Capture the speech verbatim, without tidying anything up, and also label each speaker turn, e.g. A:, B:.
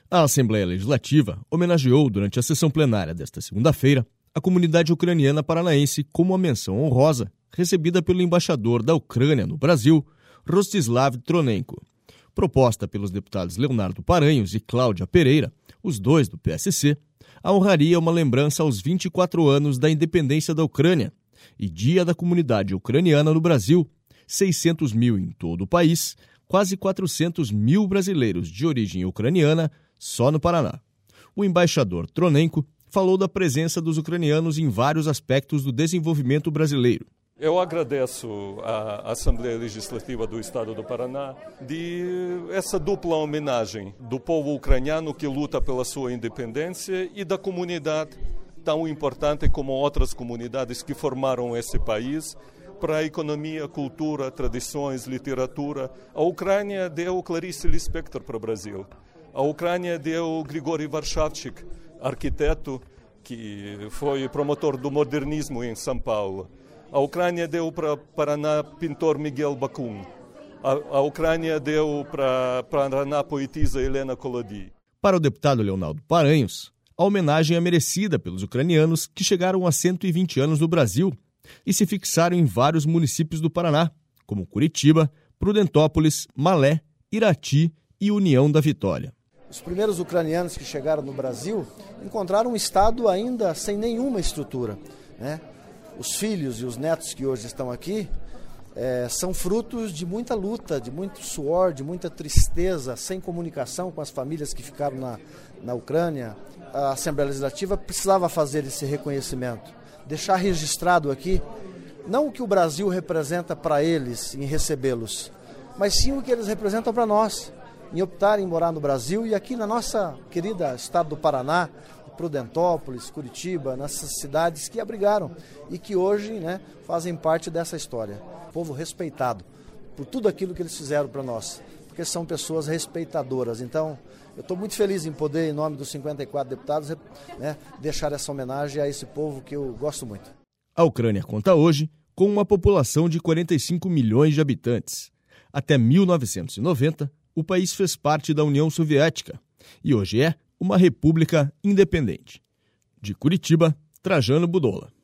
A: A Assembleia Legislativa homenageou, durante a sessão plenária desta segunda-feira, a comunidade ucraniana paranaense com uma menção honrosa recebida pelo embaixador da Ucrânia no Brasil, Rostislav Tronenko. Proposta pelos deputados Leonardo Paranhos e Cláudia Pereira, os dois do P S C, a honraria uma lembrança aos vinte e quatro anos da independência da Ucrânia e Dia da Comunidade Ucraniana no Brasil, seiscentos mil em todo o país, quase quatrocentos mil brasileiros de origem ucraniana só no Paraná. O embaixador Tronenko falou da presença dos ucranianos em vários aspectos do desenvolvimento brasileiro.
B: Eu agradeço à Assembleia Legislativa do Estado do Paraná de essa dupla homenagem do povo ucraniano que luta pela sua independência e da comunidade tão importante como outras comunidades que formaram esse país para a economia, cultura, tradições, literatura. A Ucrânia deu Clarice Lispector para o Brasil. A Ucrânia deu Grigori Varshavchik, arquiteto que foi promotor do modernismo em São Paulo. A Ucrânia deu para Paraná pintor Miguel Bakun. A, a Ucrânia deu para Paraná poetisa Helena Kolodi.
A: Para o deputado Leonardo Paranhos, a homenagem é merecida pelos ucranianos que chegaram a cento e vinte anos no Brasil e se fixaram em vários municípios do Paraná, como Curitiba, Prudentópolis, Malé, Irati e União da Vitória.
C: Os primeiros ucranianos que chegaram no Brasil encontraram um estado ainda sem nenhuma estrutura, né? Os filhos e os netos que hoje estão aqui é, são frutos de muita luta, de muito suor, de muita tristeza, sem comunicação com as famílias que ficaram na, na Ucrânia. A Assembleia Legislativa precisava fazer esse reconhecimento, deixar registrado aqui, não o que o Brasil representa para eles em recebê-los, mas sim o que eles representam para nós, em optarem em morar no Brasil e aqui na nossa querida estado do Paraná, Prudentópolis, Curitiba, nessas cidades que abrigaram e que hoje, né, fazem parte dessa história. Povo respeitado por tudo aquilo que eles fizeram para nós, porque são pessoas respeitadoras. Então, eu estou muito feliz em poder, em nome dos cinquenta e quatro deputados, né, deixar essa homenagem a esse povo que eu gosto muito.
A: A Ucrânia conta hoje com uma população de quarenta e cinco milhões de habitantes. Até mil novecentos e noventa, o país fez parte da União Soviética e hoje é uma república independente. De Curitiba, Trajano Budola.